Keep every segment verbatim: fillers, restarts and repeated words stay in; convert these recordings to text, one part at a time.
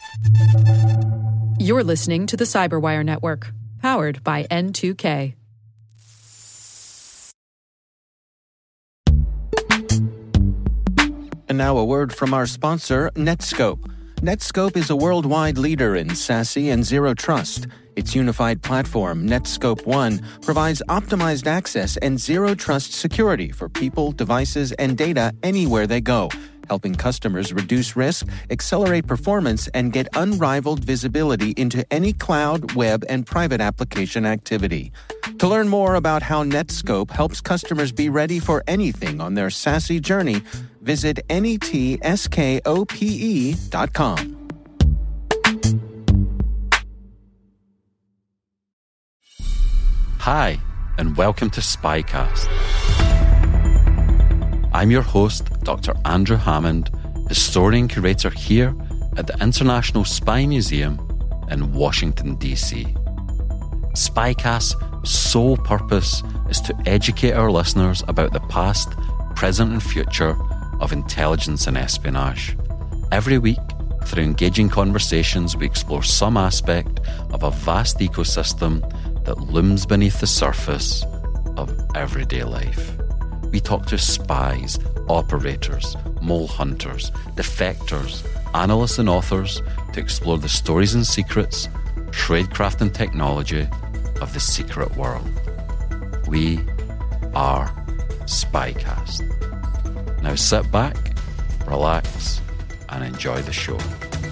You're listening to the Cyberwire Network, powered by N two K. And now a word from our sponsor, Netskope. Netskope is a worldwide leader in SASE and Zero Trust. Its unified platform, Netskope One, provides optimized access and Zero Trust security for people, devices, and data anywhere they go, helping customers reduce risk, accelerate performance, and get unrivaled visibility into any cloud, web, and private application activity. To learn more about how Netskope helps customers be ready for anything on their SASE journey, visit netskope dot com. Hi, and welcome to Spycast. I'm your host, Doctor Andrew Hammond, historian curator here at the International Spy Museum in Washington, D C. Spycast's sole purpose is to educate our listeners about the past, present, and future of intelligence and espionage. Every week, through engaging conversations, we explore some aspect of a vast ecosystem that looms beneath the surface of everyday life. We talk to spies, operators, mole hunters, defectors, analysts and authors to explore the stories and secrets, tradecraft and technology of the secret world. We are Spycast. Now sit back, relax, and enjoy the show.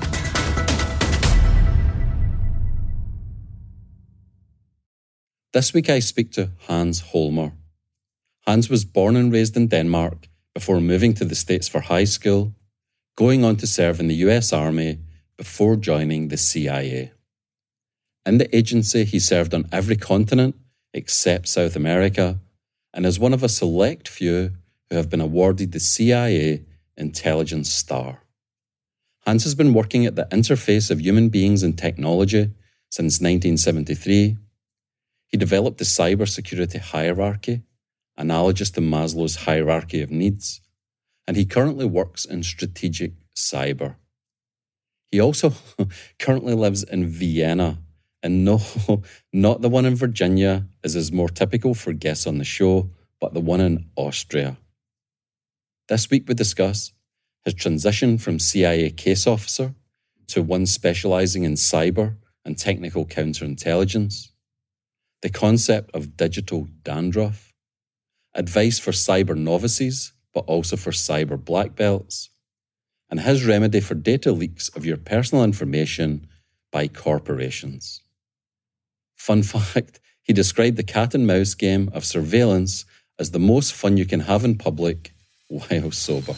This week I speak to Hans Holmer. Hans was born and raised in Denmark before moving to the States for high school, going on to serve in the U S Army before joining the C I A. In the agency, he served on every continent except South America and is one of a select few who have been awarded the C I A Intelligence Star. Hans has been working at the interface of human beings and technology since nineteen seventy-three. He developed the cybersecurity hierarchy, analogous to Maslow's hierarchy of needs, and he currently works in strategic cyber. He also currently lives in Vienna, and no, not the one in Virginia, as is more typical for guests on the show, but the one in Austria. This week we discuss his transition from C I A case officer to one specialising in cyber and technical counterintelligence, the concept of digital dandruff, advice for cyber novices, but also for cyber black belts, and his remedy for data leaks of your personal information by corporations. Fun fact, he described the cat and mouse game of surveillance as the most fun you can have in public while sober.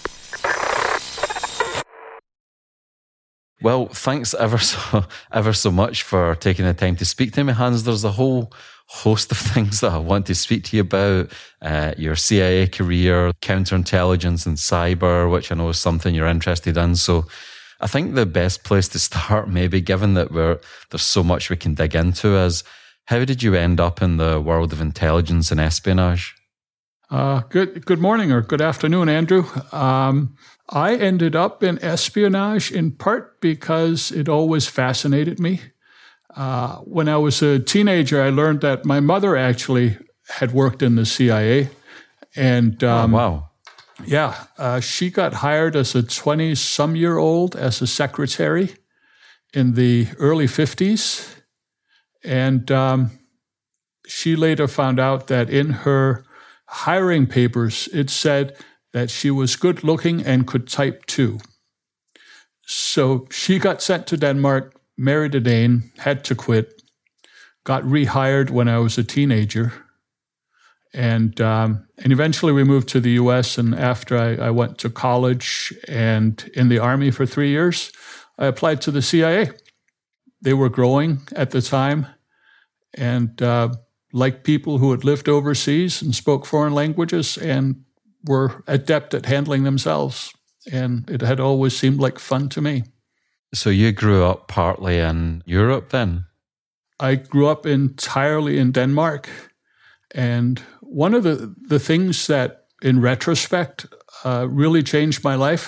Well, thanks ever so ever so much for taking the time to speak to me, Hans. There's a whole host of things that I want to speak to you about. Uh, your C I A career, counterintelligence and cyber, which I know is something you're interested in. So I think the best place to start, maybe, given that we're, there's so much we can dig into, is how did you end up in the world of intelligence and espionage? Uh, good good morning or good afternoon, Andrew. Um, I ended up in espionage in part because it always fascinated me. Uh, when I was a teenager, I learned that my mother actually had worked in the C I A. And um, oh, wow. Yeah, uh, she got hired as a twenty-some-year-old as a secretary in the early fifties. And um, she later found out that in her hiring papers, it said that she was good looking and could type too. So she got sent to Denmark, married a Dane, had to quit, got rehired when I was a teenager. And um, and eventually we moved to the U S, and after I, I went to college and in the Army for three years, I applied to the C I A. They were growing at the time, and uh, like people who had lived overseas and spoke foreign languages and were adept at handling themselves. And it had always seemed like fun to me. So you grew up partly in Europe then? I grew up entirely in Denmark. And one of the, the things that, in retrospect, uh, really changed my life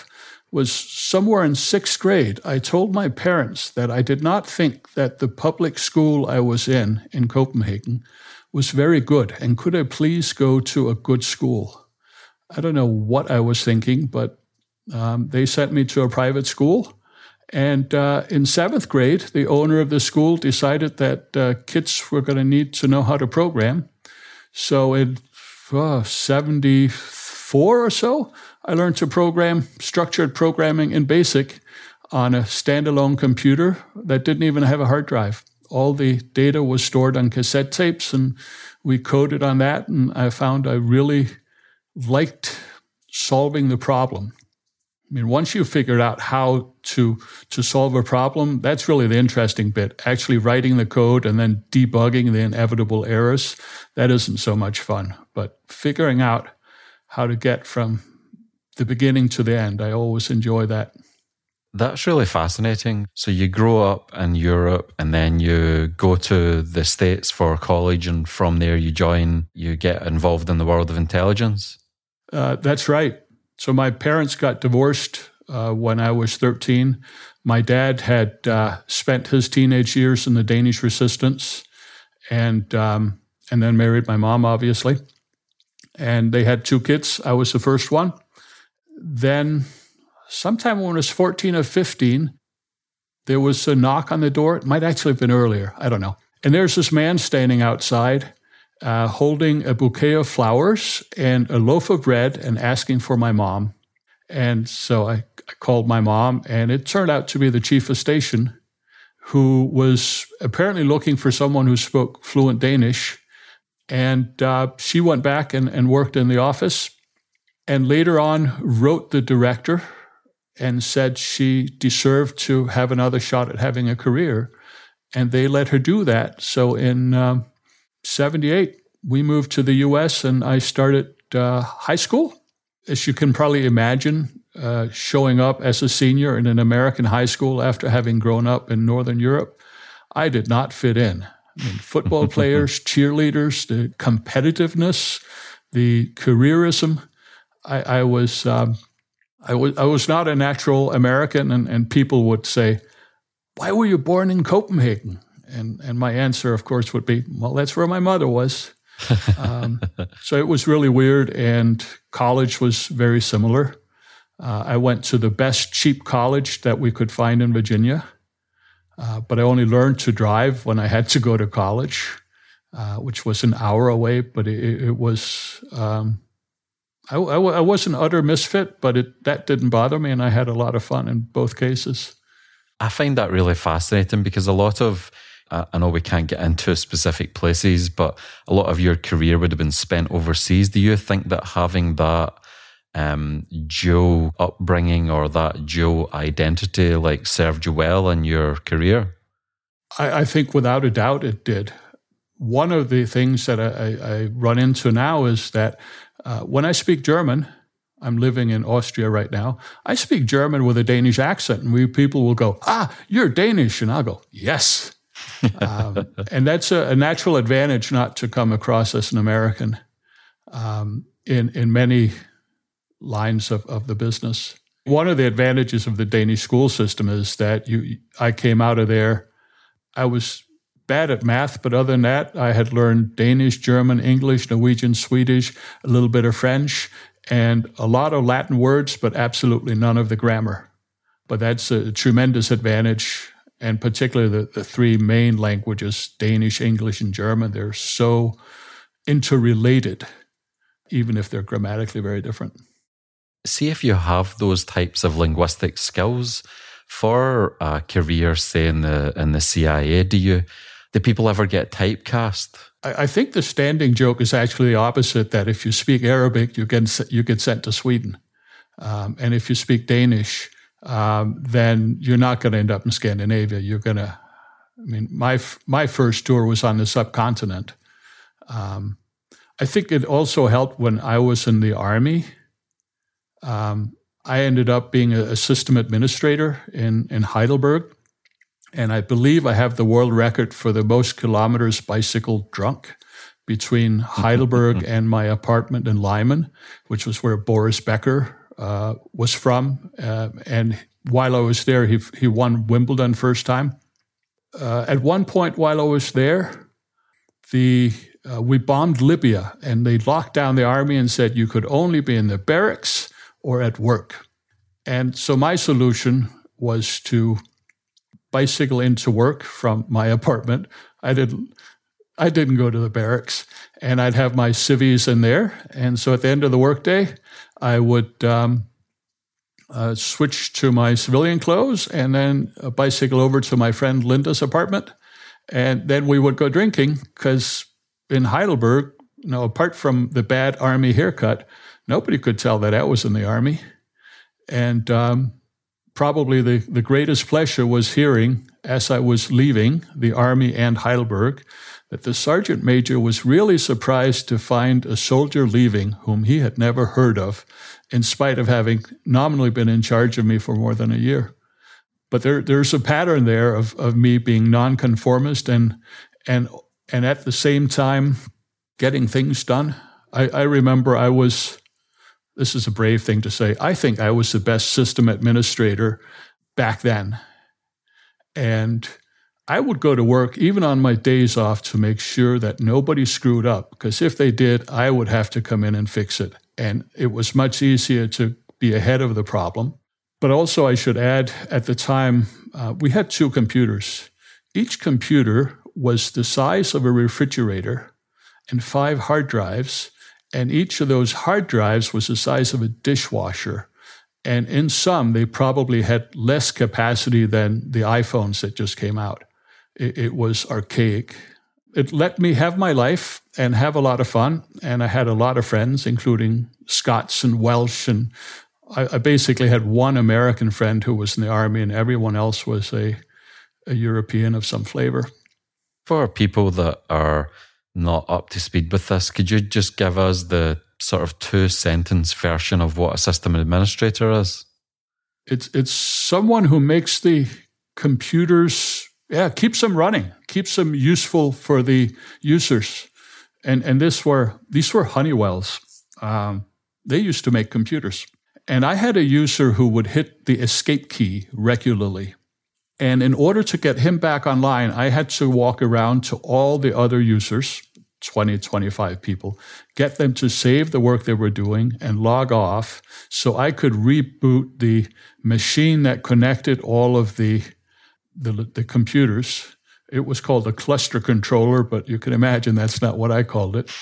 was somewhere in sixth grade. I told my parents that I did not think that the public school I was in, in Copenhagen, was very good, and could I please go to a good school? I don't know what I was thinking, but um, they sent me to a private school. And uh, in seventh grade, the owner of the school decided that uh, kids were going to need to know how to program. So in uh, seventy-four or so, I learned to program structured programming in BASIC on a standalone computer that didn't even have a hard drive. All the data was stored on cassette tapes, and we coded on that, and I found I really liked solving the problem. I mean, once you figured out how to to solve a problem, that's really the interesting bit. Actually writing the code and then debugging the inevitable errors, that isn't so much fun. But figuring out how to get from the beginning to the end, I always enjoy that. That's really fascinating. So you grow up in Europe and then you go to the States for college, and from there you join, you get involved in the world of intelligence? Uh, that's right. So my parents got divorced uh, when I was thirteen. My dad had uh, spent his teenage years in the Danish resistance and, um, and then married my mom, obviously. And they had two kids. I was the first one. Then sometime when I was fourteen or fifteen, there was a knock on the door. It might actually have been earlier. I don't know. And there's this man standing outside uh, holding a bouquet of flowers and a loaf of bread and asking for my mom. And so I, I called my mom, and it turned out to be the chief of station, who was apparently looking for someone who spoke fluent Danish. And uh, she went back and, and worked in the office, and later on wrote the director and said she deserved to have another shot at having a career. And they let her do that. So in um, seventy-eight, we moved to the U S, and I started uh, high school. As you can probably imagine, uh, showing up as a senior in an American high school after having grown up in Northern Europe, I did not fit in. I mean, football players, cheerleaders, the competitiveness, the careerism. I, I was... Um, I was I was not a natural American, and, and people would say, "Why were you born in Copenhagen?" And and my answer, of course, would be, "Well, that's where my mother was." um, so it was really weird, and college was very similar. Uh, I went to the best cheap college that we could find in Virginia, uh, but I only learned to drive when I had to go to college, uh, which was an hour away, but it, it was... Um, I, I, I was an utter misfit, but it, that didn't bother me, and I had a lot of fun in both cases. I find that really fascinating because a lot of, uh, I know we can't get into specific places, but a lot of your career would have been spent overseas. Do you think that having that um, dual upbringing or that dual identity like served you well in your career? I, I think without a doubt it did. One of the things that I, I, I run into now is that Uh, when I speak German, I'm living in Austria right now, I speak German with a Danish accent, and we people will go, "Ah, you're Danish," and I'll go, "Yes." um, and that's a, a natural advantage not to come across as an American um, in, in many lines of, of the business. One of the advantages of the Danish school system is that you, I came out of there, I was bad at math, but other than that, I had learned Danish, German, English, Norwegian, Swedish, a little bit of French, and a lot of Latin words, but absolutely none of the grammar. But that's a tremendous advantage, and particularly the, the three main languages, Danish, English, and German, they're so interrelated, even if they're grammatically very different. See, if you have those types of linguistic skills for a career, say, in the, in the C I A, do you... Do people ever get typecast? I, I think the standing joke is actually the opposite, that if you speak Arabic, you get, you get sent to Sweden. Um, and if you speak Danish, um, then you're not going to end up in Scandinavia. You're going to, I mean, my my first tour was on the subcontinent. Um, I think it also helped when I was in the Army. Um, I ended up being a, a system administrator in, in Heidelberg. And I believe I have the world record for the most kilometers bicycled drunk between Heidelberg and my apartment in Lyman, which was where Boris Becker uh, was from. Uh, and while I was there, he he won Wimbledon first time. Uh, at one point while I was there, the uh, we bombed Libya, and they locked down the army and said you could only be in the barracks or at work. And so my solution was to bicycle into work from my apartment. I didn't I didn't go to the barracks, and I'd have my civvies in there. And so at the end of the workday, I would um, uh, switch to my civilian clothes and then uh, bicycle over to my friend Linda's apartment. And then we would go drinking, because in Heidelberg, you know, apart from the bad army haircut, nobody could tell that I was in the army. And um, probably the, the greatest pleasure was hearing, as I was leaving the army and Heidelberg, that the sergeant major was really surprised to find a soldier leaving whom he had never heard of, in spite of having nominally been in charge of me for more than a year. But there, there's a pattern there of, of me being nonconformist and and and at the same time getting things done. I, I remember I was, this is a brave thing to say, I think I was the best system administrator back then. And I would go to work even on my days off to make sure that nobody screwed up, because if they did, I would have to come in and fix it. And it was much easier to be ahead of the problem. But also I should add, at the time, uh, we had two computers. Each computer was the size of a refrigerator and five hard drives, and each of those hard drives was the size of a dishwasher. And in sum, they probably had less capacity than the iPhones that just came out. It, it was archaic. It let me have my life and have a lot of fun, and I had a lot of friends, including Scots and Welsh, and I, I basically had one American friend who was in the army, and everyone else was a, a European of some flavor. For people that are not up to speed with this, could you just give us the sort of two-sentence version of what a system administrator is? It's it's someone who makes the computers, yeah, keeps them running, keeps them useful for the users. And and this were these were Honeywells. Um, they used to make computers. And I had a user who would hit the escape key regularly. And in order to get him back online, I had to walk around to all the other users, twenty, twenty-five people, get them to save the work they were doing and log off so I could reboot the machine that connected all of the, the, the computers. It was called a cluster controller, but you can imagine that's not what I called it.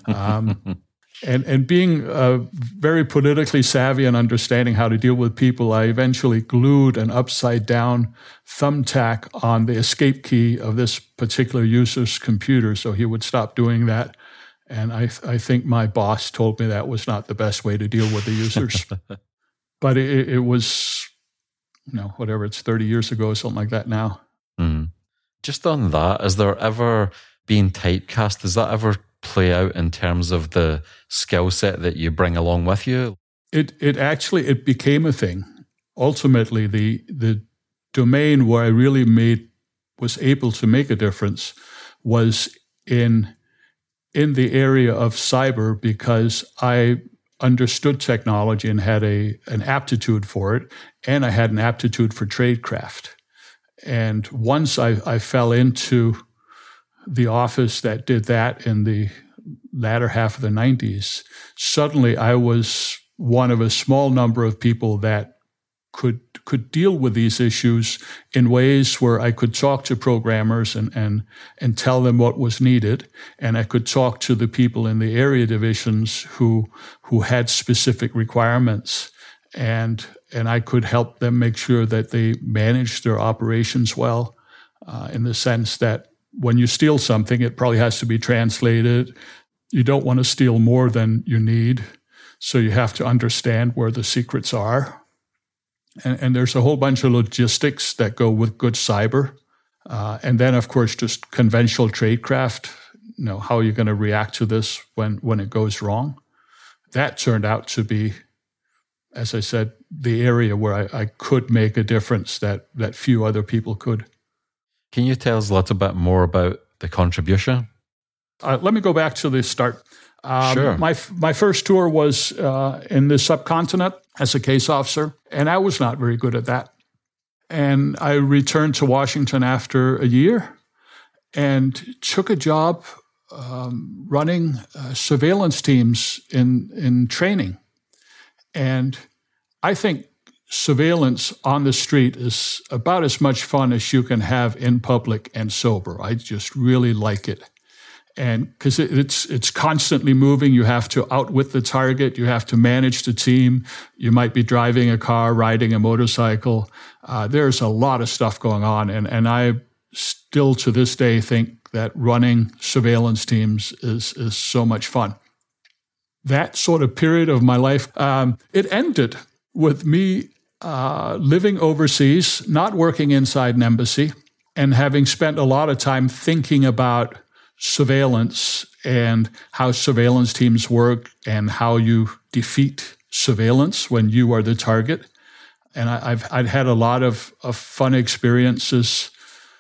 Um, And and being uh, very politically savvy and understanding how to deal with people, I eventually glued an upside-down thumbtack on the escape key of this particular user's computer so he would stop doing that. And I I think my boss told me that was not the best way to deal with the users. But it, it was, you know, whatever, it's thirty years ago, something like that now. Mm. Just on that, is there ever being typecast, does that ever play out in terms of the skill set that you bring along with you? It it actually, it became a thing. Ultimately, the the domain where I really made, was able to make a difference was in, in the area of cyber, because I understood technology and had a an aptitude for it, and I had an aptitude for tradecraft. And once I, I fell into the office that did that in the latter half of the nineties, suddenly I was one of a small number of people that could could deal with these issues in ways where I could talk to programmers and and and tell them what was needed, and I could talk to the people in the area divisions who who had specific requirements, and and I could help them make sure that they managed their operations well, uh, in the sense that when you steal something, it probably has to be translated. You don't want to steal more than you need, so you have to understand where the secrets are. And, and there's a whole bunch of logistics that go with good cyber. Uh, and then, of course, just conventional tradecraft, you know, how are you going to react to this when, when it goes wrong? That turned out to be, as I said, the area where I, I could make a difference that, that few other people could. Can you tell us a little bit more about the contribution? Uh, let me go back to the start. Um, sure. My my first tour was uh, in the subcontinent, as a case officer, and I was not very good at that. And I returned to Washington after a year and took a job um, running uh, surveillance teams in, in training. And I think surveillance on the street is about as much fun as you can have in public and sober. I just really like it. And because it, it's it's constantly moving, you have to outwit the target, you have to manage the team, you might be driving a car, riding a motorcycle. Uh, there's a lot of stuff going on, and, and I still to this day think that running surveillance teams is, is so much fun. That sort of period of my life, um, it ended with me uh, living overseas, not working inside an embassy, and having spent a lot of time thinking about surveillance and how surveillance teams work and how you defeat surveillance when you are the target. And I, I've I've had a lot of, of fun experiences.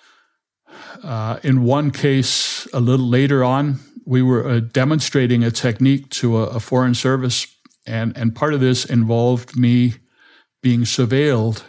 Uh, in one case, a little later on, we were uh, demonstrating a technique to a, a foreign service, and, and part of this involved me being surveilled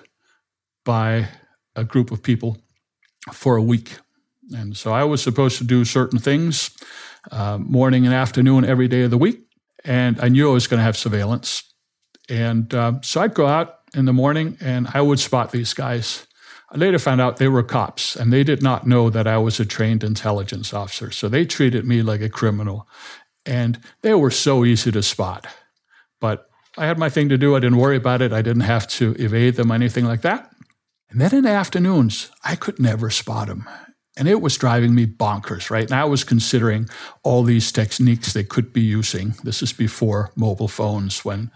by a group of people for a week. And so I was supposed to do certain things, uh, morning and afternoon every day of the week, and I knew I was going to have surveillance. And uh, so I'd go out in the morning, and I would spot these guys. I later found out they were cops, and they did not know that I was a trained intelligence officer. So they treated me like a criminal, and they were so easy to spot. But I had my thing to do. I didn't worry about it. I didn't have to evade them, anything like that. And then in the afternoons, I could never spot them. And it was driving me bonkers, right? And I was considering all these techniques they could be using. This is before mobile phones, when,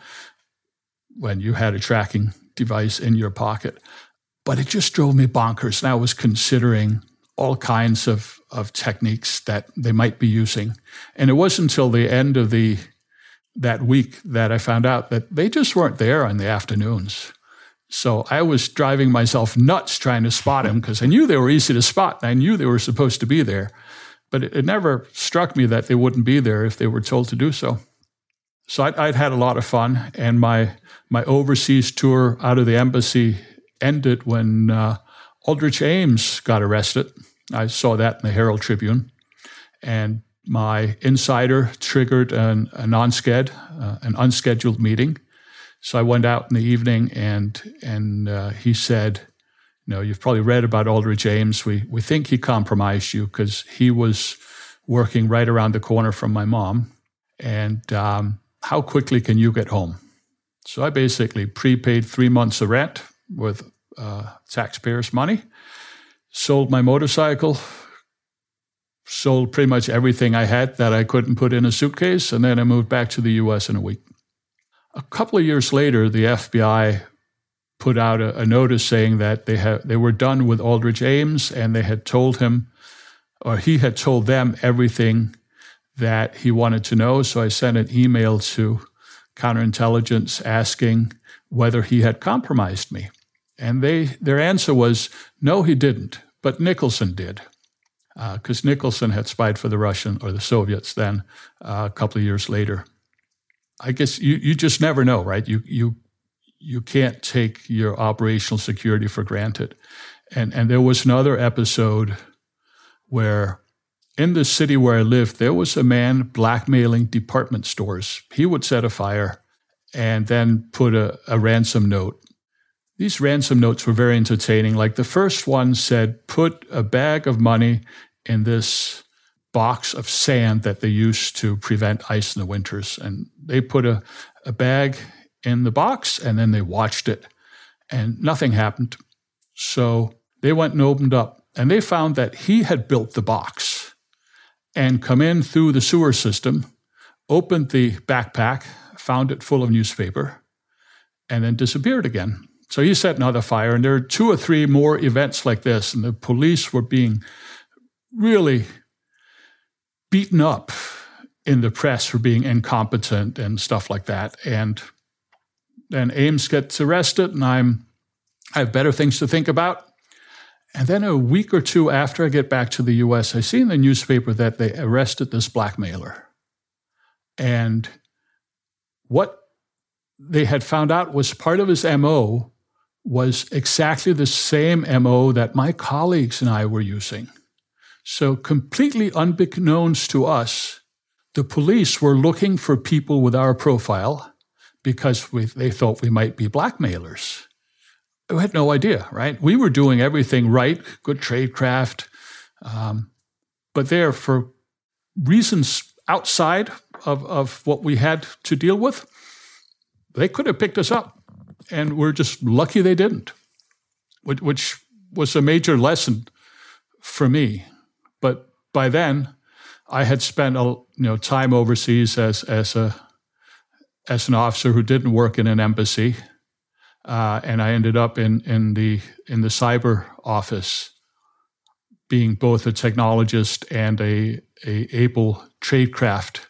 when you had a tracking device in your pocket. But it just drove me bonkers. And I was considering all kinds of, of techniques that they might be using. And it wasn't until the end of the that week that I found out that they just weren't there in the afternoons. So I was driving myself nuts trying to spot them because I knew they were easy to spot, and I knew they were supposed to be there. But it, it never struck me that they wouldn't be there if they were told to do so. So I'd, I'd had a lot of fun, and my my overseas tour out of the embassy ended when uh, Aldrich Ames got arrested. I saw that in the Herald Tribune, and my insider triggered an, a non-sched, uh, an unscheduled meeting. So I went out in the evening, and and uh, he said, you know, you've probably read about Aldrich Ames. We we think he compromised you because he was working right around the corner from my mom. And um, how quickly can you get home? So I basically prepaid three months of rent with uh, taxpayers' money, sold my motorcycle, sold pretty much everything I had that I couldn't put in a suitcase, and then I moved back to the U S in a week. A couple of years later, the F B I put out a, a notice saying that they had they were done with Aldrich Ames, and they had told him, or he had told them everything that he wanted to know. So I sent an email to counterintelligence asking whether he had compromised me. And they their answer was, no, he didn't, but Nicholson did. Because uh, Nicholson had spied for the Russian or the Soviets then uh, a couple of years later. I guess you, you just never know, right? You you you can't take your operational security for granted. And and there was another episode where in the city where I lived, there was a man blackmailing department stores. He would set a fire and then put a, a ransom note. These ransom notes were very entertaining. Like the first one said, put a bag of money in this box of sand that they used to prevent ice in the winters. And they put a, a bag in the box, and then they watched it, and nothing happened. So they went and opened up, and they found that he had built the box and come in through the sewer system, opened the backpack, found it full of newspaper, and then disappeared again. So he set another fire, and there are two or three more events like this, and the police were being really beaten up in the press for being incompetent and stuff like that. And then Ames gets arrested, and I'm I have better things to think about. And then a week or two after I get back to the U S, I see in the newspaper that they arrested this blackmailer. And what they had found out was part of his M O was exactly the same M O that my colleagues and I were using. So completely unbeknownst to us, the police were looking for people with our profile because we, they thought we might be blackmailers. We had no idea, right? We were doing everything right, good tradecraft, um, but there for reasons outside of, of what we had to deal with, they could have picked us up, and we're just lucky they didn't, which, which was a major lesson for me. But by then, I had spent a, you know time overseas as as a as an officer who didn't work in an embassy, uh, and I ended up in in the in the cyber office, being both a technologist and a a able tradecraft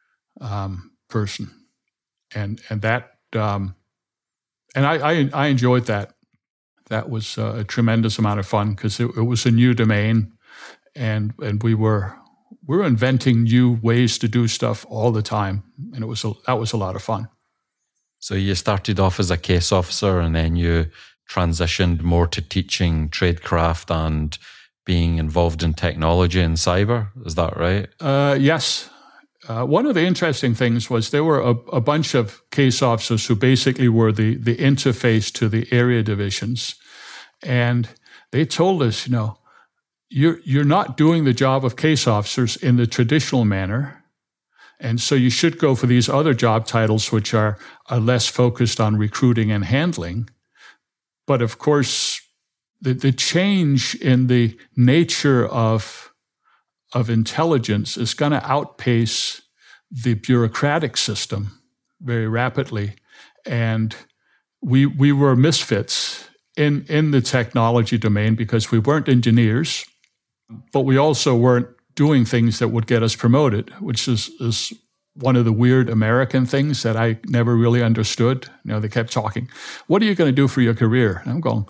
um, person, and and that um, and I, I I enjoyed that. That was a tremendous amount of fun because it, it was a new domain, and and we were we were inventing new ways to do stuff all the time, and it was a, that was a lot of fun. So you started off as a case officer, and then you transitioned more to teaching tradecraft and being involved in technology and cyber. Is that right? Uh, yes. Uh, one of the interesting things was there were a, a bunch of case officers who basically were the, the interface to the area divisions. And they told us, you know, you're, you're not doing the job of case officers in the traditional manner. And so you should go for these other job titles, which are, are less focused on recruiting and handling. But of course, the, the change in the nature of of intelligence is going to outpace the bureaucratic system very rapidly. And we we were misfits in, in the technology domain because we weren't engineers, but we also weren't doing things that would get us promoted, which is, is one of the weird American things that I never really understood. You know, they kept talking, what are you going to do for your career? And I'm going,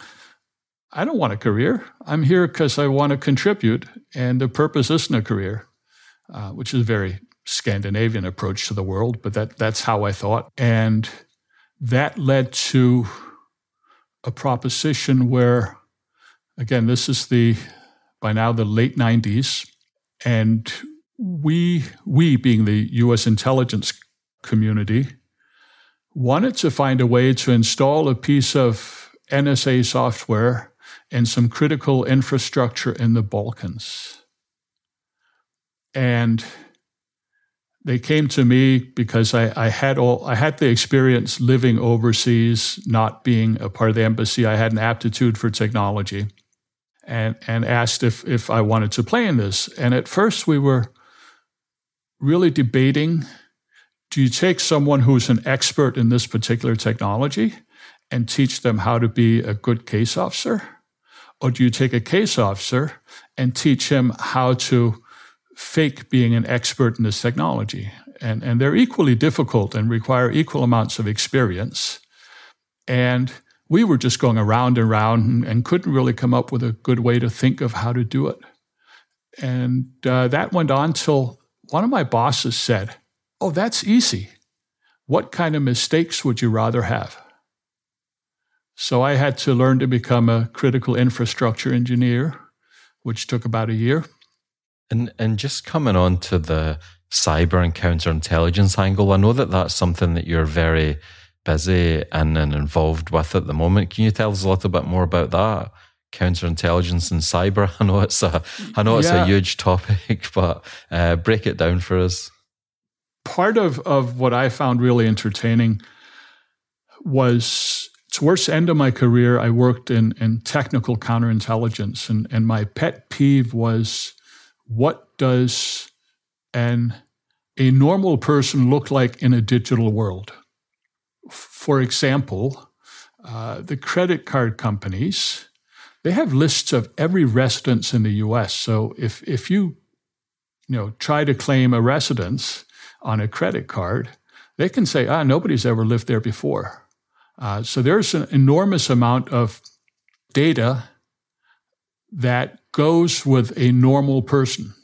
I don't want a career. I'm here because I want to contribute, and the purpose isn't a career, uh, which is a very Scandinavian approach to the world, but that that's how I thought. And that led to a proposition where, again, this is the, by now, the late nineties, and we, we being the U S intelligence community, wanted to find a way to install a piece of N S A software and some critical infrastructure in the Balkans. And they came to me because I, I had all I had the experience living overseas, not being a part of the embassy. I had an aptitude for technology, and and asked if if I wanted to play in this. And at first we were really debating, do you take someone who's an expert in this particular technology and teach them how to be a good case officer? Or do you take a case officer and teach him how to fake being an expert in this technology? And, and they're equally difficult and require equal amounts of experience. And we were just going around and around and, and couldn't really come up with a good way to think of how to do it. And uh, that went on till one of my bosses said, oh, that's easy. What kind of mistakes would you rather have? So I had to learn to become a critical infrastructure engineer, which took about a year. And and just coming on to the cyber and counterintelligence angle, I know that that's something that you're very busy and, and involved with at the moment. Can you tell us a little bit more about that? Counterintelligence and cyber. I know it's a I know it's yeah. a huge topic, but uh, break it down for us. Part of, of what I found really entertaining was, towards the end of my career, I worked in, in technical counterintelligence, and, and my pet peeve was, what does an a normal person look like in a digital world? For example, uh, the credit card companies, they have lists of every residence in the U S. So if if you you know try to claim a residence on a credit card, they can say, ah, nobody's ever lived there before. Uh, so there's an enormous amount of data that goes with a normal person,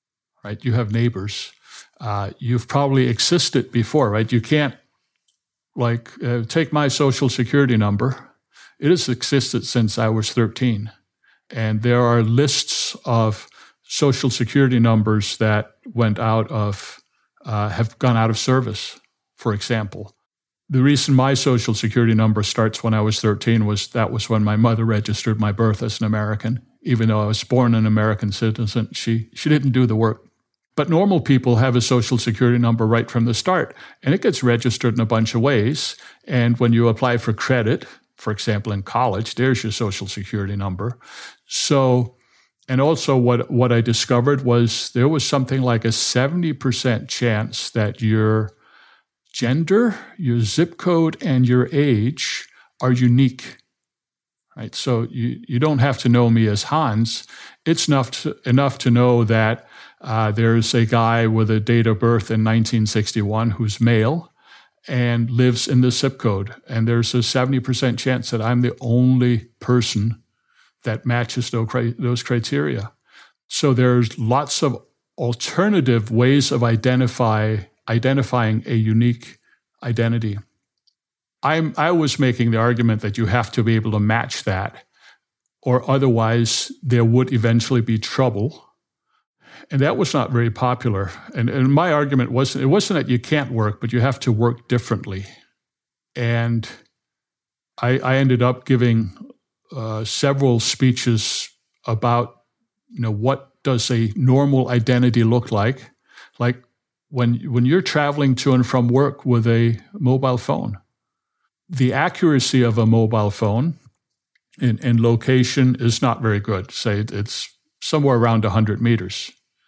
right? You have neighbors. Uh, you've probably existed before, right? You can't like, uh, take my social security number. It has existed since I was thirteen. And there are lists of social security numbers that went out of, uh, have gone out of service, for example. The reason my social security number starts when I was thirteen was that was when my mother registered my birth as an American. Even though I was born an American citizen, she, she didn't do the work. But normal people have a social security number right from the start, and it gets registered in a bunch of ways. And when you apply for credit, for example, in college, there's your social security number. So, and also what, what I discovered was there was something like a seventy percent chance that your gender, your zip code, and your age are unique. Right? So you, you don't have to know me as Hans. It's enough to, enough to know that uh, there's a guy with a date of birth in nineteen sixty-one who's male and lives in the zip code. And there's a seventy percent chance that I'm the only person that matches those criteria. So there's lots of alternative ways of identify identifying a unique identity. I'm, I was making the argument that you have to be able to match that, or otherwise there would eventually be trouble. And that was not very popular. And, and my argument wasn't, it wasn't that you can't work, but you have to work differently. And I, I ended up giving uh, several speeches about, you know, what does a normal identity look like? Like when, when you're traveling to and from work with a mobile phone. The accuracy of a mobile phone in, in location is not very good. Say it's somewhere around one hundred meters.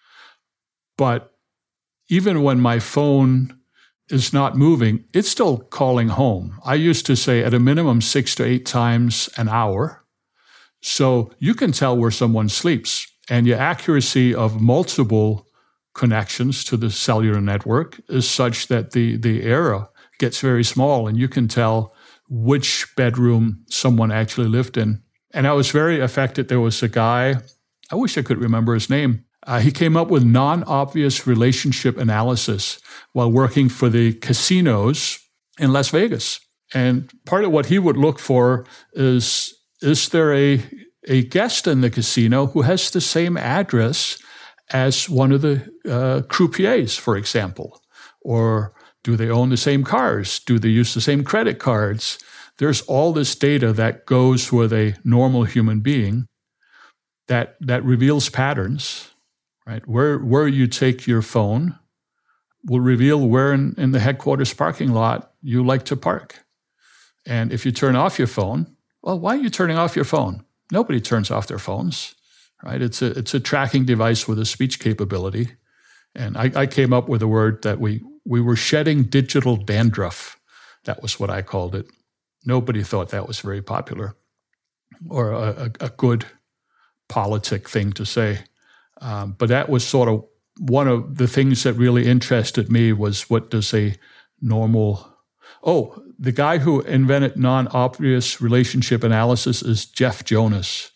But even when my phone is not moving, it's still calling home. I used to say at a minimum six to eight times an hour. So you can tell where someone sleeps. And your accuracy of multiple connections to the cellular network is such that the, the error gets very small, and you can tell which bedroom someone actually lived in. And I was very affected. There was a guy, I wish I could remember his name. Uh, he came up with non-obvious relationship analysis while working for the casinos in Las Vegas. And part of what he would look for is, is there a, a guest in the casino who has the same address as one of the uh, croupiers, for example? Or do they own the same cars? Do they use the same credit cards? There's all this data that goes with a normal human being that that reveals patterns, right? Where where you take your phone will reveal where in, in the headquarters parking lot you like to park. And if you turn off your phone, well, why are you turning off your phone? Nobody turns off their phones, right? It's a it's a tracking device with a speech capability. And I, I came up with a word that we We were shedding digital dandruff. That was what I called it. Nobody thought that was very popular or a, a, a good politic thing to say. Um, but that was sort of one of the things that really interested me was what does a normal... Oh, the guy who invented non-obvious relationship analysis is Jeff Jonas,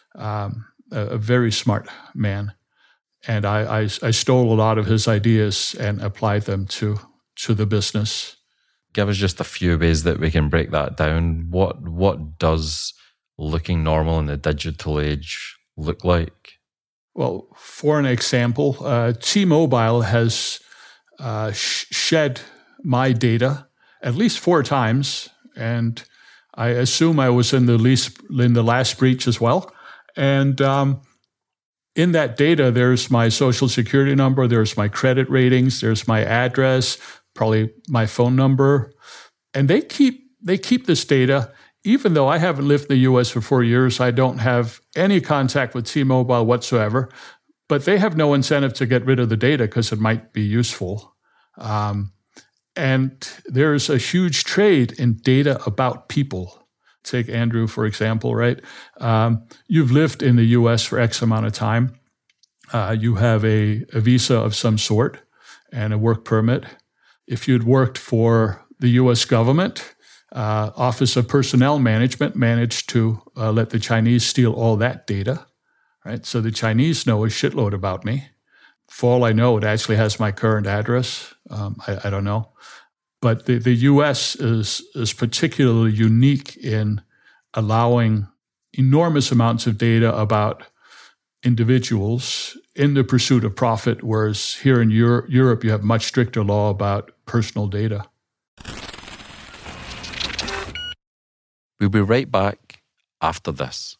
um, a, a very smart man. And I, I, I stole a lot of his ideas and applied them to, to the business. Give us just a few ways that we can break that down. What what does looking normal in the digital age look like? Well, for an example, uh, T-Mobile has uh, sh- shed my data at least four times, and I assume I was in the least in the last breach as well. And um, in that data, there's my social security number, there's my credit ratings, there's my address, probably my phone number. And they keep they keep this data, even though I haven't lived in the U S for four years, I don't have any contact with T-Mobile whatsoever, but they have no incentive to get rid of the data because it might be useful. Um, and there's a huge trade in data about people. Take Andrew, for example, right? Um, you've lived in the U S for X amount of time. Uh, you have a, a visa of some sort and a work permit. If you'd worked for the U S government, uh, Office of Personnel Management managed to uh, let the Chinese steal all that data, right? So the Chinese know a shitload about me. For all I know, it actually has my current address. Um, I, I don't know. But the, the U S is, is particularly unique in allowing enormous amounts of data about individuals in the pursuit of profit, whereas here in Euro- Europe, you have much stricter law about personal data. We'll be right back after this.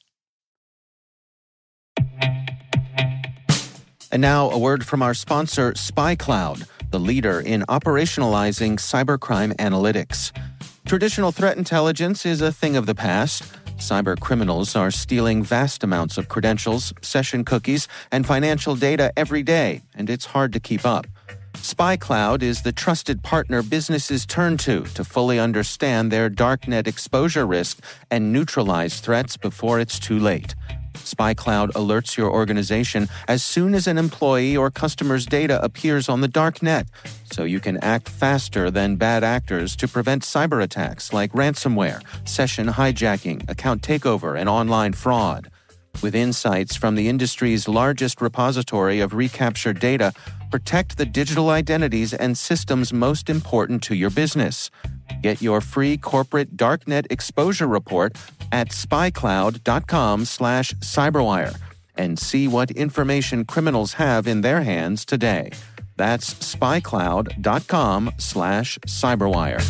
And now a word from our sponsor, SpyCloud, the leader in operationalizing cybercrime analytics. Traditional threat intelligence is a thing of the past. Cyber criminals are stealing vast amounts of credentials, session cookies, and financial data every day, and it's hard to keep up. SpyCloud is the trusted partner businesses turn to to fully understand their darknet exposure risk and neutralize threats before it's too late. SpyCloud alerts your organization as soon as an employee or customer's data appears on the darknet, so you can act faster than bad actors to prevent cyber attacks like ransomware, session hijacking, account takeover, and online fraud. With insights from the industry's largest repository of recaptured data, protect the digital identities and systems most important to your business. Get your free corporate darknet exposure report at spycloud.com slash cyberwire and see what information criminals have in their hands today. That's spycloud.com slash cyberwire.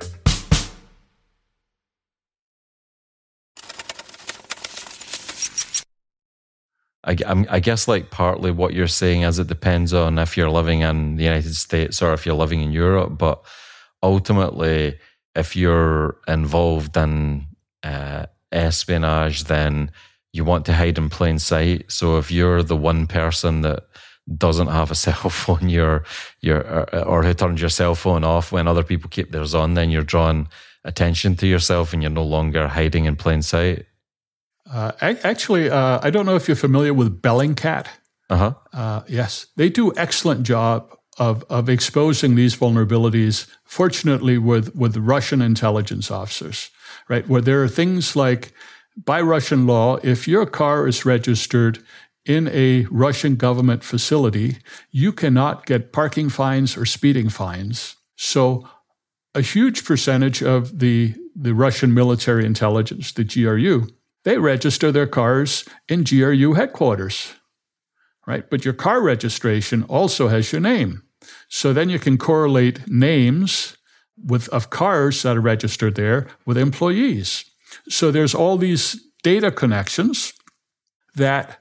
I, I guess like partly what you're saying is it depends on if you're living in the United States or if you're living in Europe, but ultimately if you're involved in uh, espionage, then you want to hide in plain sight. So if you're the one person that doesn't have a cell phone, you're, you're, or, or who turns your cell phone off when other people keep theirs on, then you're drawing attention to yourself and you're no longer hiding in plain sight. Uh, actually, uh, I don't know if you're familiar with Bellingcat. Uh-huh. Uh, yes, they do excellent job of of exposing these vulnerabilities, fortunately with, with Russian intelligence officers, right? Where there are things like, by Russian law, if your car is registered in a Russian government facility, you cannot get parking fines or speeding fines. So a huge percentage of the, the Russian military intelligence, the G R U, they register their cars in G R U headquarters, right? But your car registration also has your name. So then you can correlate names with of cars that are registered there with employees. So there's all these data connections that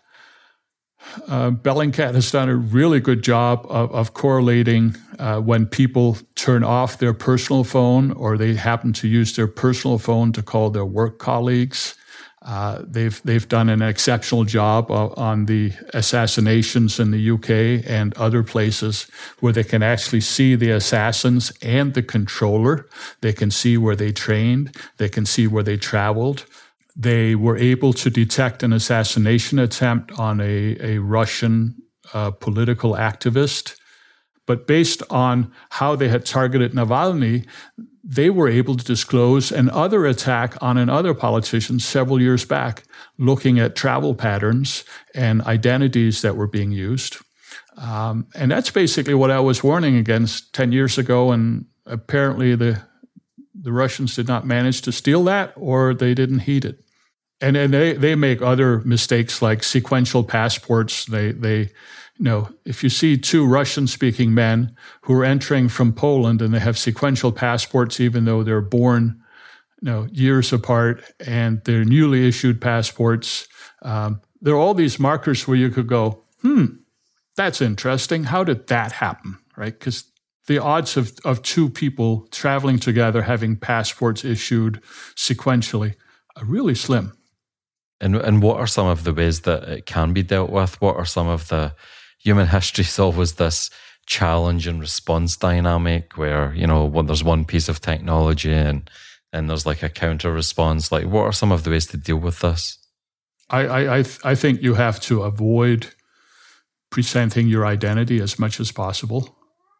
uh, Bellingcat has done a really good job of, of correlating uh, when people turn off their personal phone or they happen to use their personal phone to call their work colleagues. Uh, they've they've done an exceptional job of, on the assassinations in the U K and other places where they can actually see the assassins and the controller. They can see where they trained. They can see where they traveled. They were able to detect an assassination attempt on a, a Russian uh, political activist. But based on how they had targeted Navalny, they were able to disclose another attack on another politician several years back, looking at travel patterns and identities that were being used. Um, and that's basically what I was warning against ten years ago, and apparently the the Russians did not manage to steal that, or they didn't heed it. And and they, they make other mistakes like sequential passports. They they You know, if you see two Russian-speaking men who are entering from Poland and they have sequential passports, even though they're born, you know, years apart, and they're newly issued passports, um, there are all these markers where you could go, hmm, that's interesting. How did that happen, right? Because the odds of, of two people traveling together having passports issued sequentially are really slim. And and what are some of the ways that it can be dealt with? What are some of the human history is always this challenge and response dynamic where, you know, when there's one piece of technology and then there's like a counter response. Like, what are some of the ways to deal with this? I I I, th- I think you have to avoid presenting your identity as much as possible.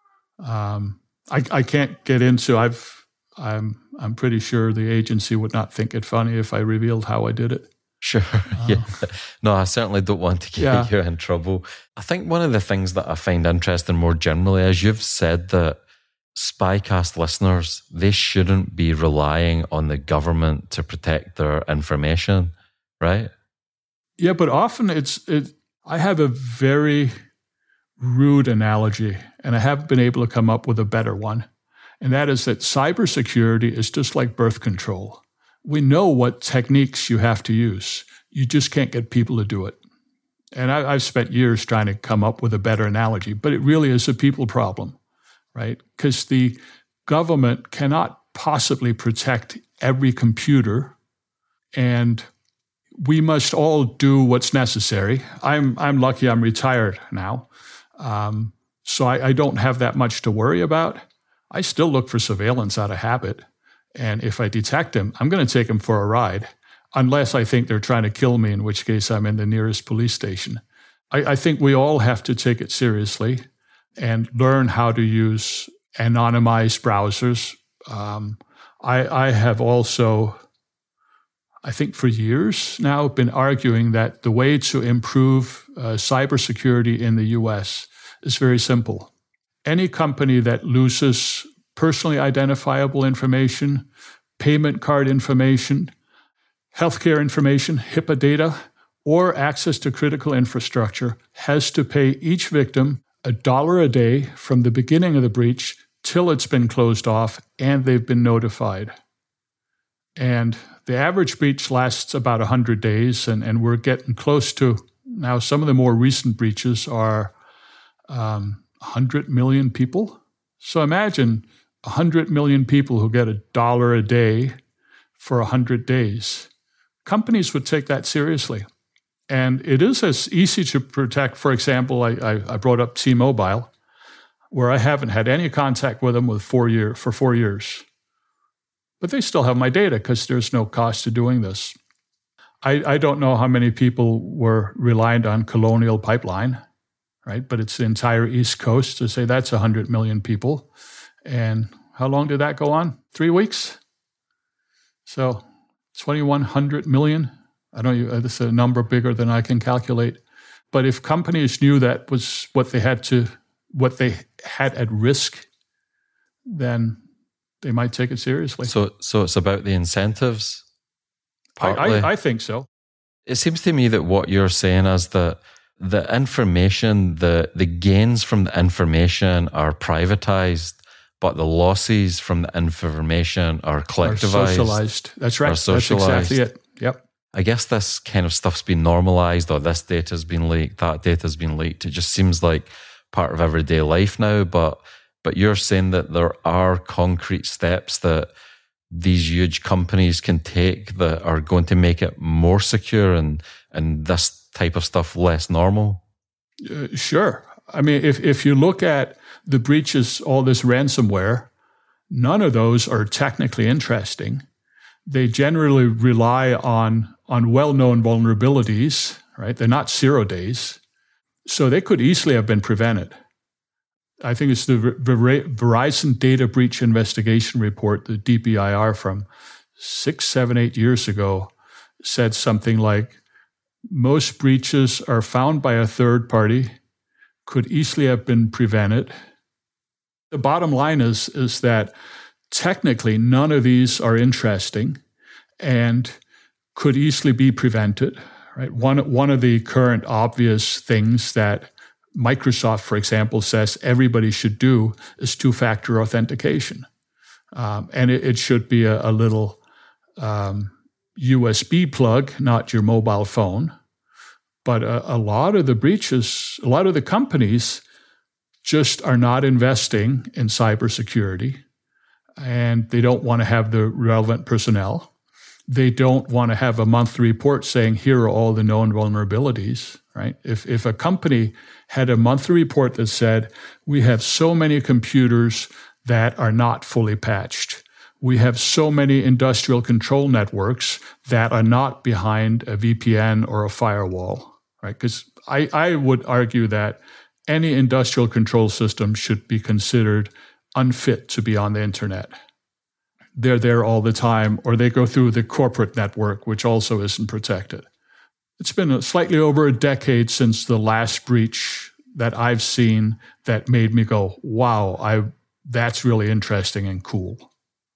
Um, I I can't get into. I've I'm I'm pretty sure the agency would not think it funny if I revealed how I did it. Sure. Uh, yeah. No, I certainly don't want to get yeah. you in trouble. I think one of the things that I find interesting more generally is you've said that Spycast listeners, they shouldn't be relying on the government to protect their information, right? Yeah, but often it's, it, I have a very rude analogy, and I haven't been able to come up with a better one. And that is that cybersecurity is just like birth control. We know what techniques you have to use. You just can't get people to do it. And I, I've spent years trying to come up with a better analogy, but it really is a people problem, right? Because the government cannot possibly protect every computer, and we must all do what's necessary. I'm I'm lucky I'm retired now, um, so I, I don't have that much to worry about. I still look for surveillance out of habit. And if I detect them, I'm going to take them for a ride, unless I think they're trying to kill me, in which case I'm in the nearest police station. I, I think we all have to take it seriously and learn how to use anonymized browsers. Um, I, I have also, I think for years now, been arguing that the way to improve uh, cybersecurity in the U S is very simple. Any company that loses personally identifiable information, payment card information, healthcare information, HIPAA data, or access to critical infrastructure has to pay each victim a dollar a day from the beginning of the breach till it's been closed off and they've been notified. And the average breach lasts about one hundred days, and, and we're getting close to, now some of the more recent breaches are um, one hundred million people. So imagine one hundred million people who get a dollar a day for one hundred days. Companies would take that seriously. And it is as easy to protect. For example, I, I, I brought up T-Mobile, where I haven't had any contact with them with four year, for four years. But they still have my data because there's no cost to doing this. I, I don't know how many people were reliant on Colonial Pipeline, right? But it's the entire East Coast. To say that's one hundred million people. And how long did that go on? Three weeks? So twenty-one hundred million. I don't know, this is a number bigger than I can calculate. But if companies knew that was what they had to, what they had at risk, then they might take it seriously. So, so it's about the incentives. I, I, I think so. It seems to me that what you're saying is that the information, the the gains from the information are privatized, but the losses from the information are collectivized. Are socialized. That's right. Socialized. That's exactly it. Yep. I guess this kind of stuff's been normalized, or this data's been leaked, that data's been leaked. It just seems like part of everyday life now. But but you're saying that there are concrete steps that these huge companies can take that are going to make it more secure and and this type of stuff less normal? Uh, sure. I mean, if if you look at the breaches, all this ransomware, none of those are technically interesting. They generally rely on on well-known vulnerabilities, right? They're not zero days. So they could easily have been prevented. I think it's the Verizon Data Breach Investigation Report, the D B I R from six, seven, eight years ago, said something like, most breaches are found by a third party, could easily have been prevented. The bottom line is, is that technically none of these are interesting and could easily be prevented. Right? One, one of the current obvious things that Microsoft, for example, says everybody should do is two-factor authentication. Um, and it, it should be a, a little um, U S B plug, not your mobile phone. But a, a lot of the breaches, a lot of the companies just are not investing in cybersecurity, and they don't want to have the relevant personnel. They don't want to have a monthly report saying, here are all the known vulnerabilities, right? If if a company had a monthly report that said, we have so many computers that are not fully patched. We have so many industrial control networks that are not behind a V P N or a firewall, right? Because I, I would argue that any industrial control system should be considered unfit to be on the internet. They're there all the time, or they go through the corporate network, which also isn't protected. It's been slightly over a decade since the last breach that I've seen that made me go, wow, I that's really interesting and cool.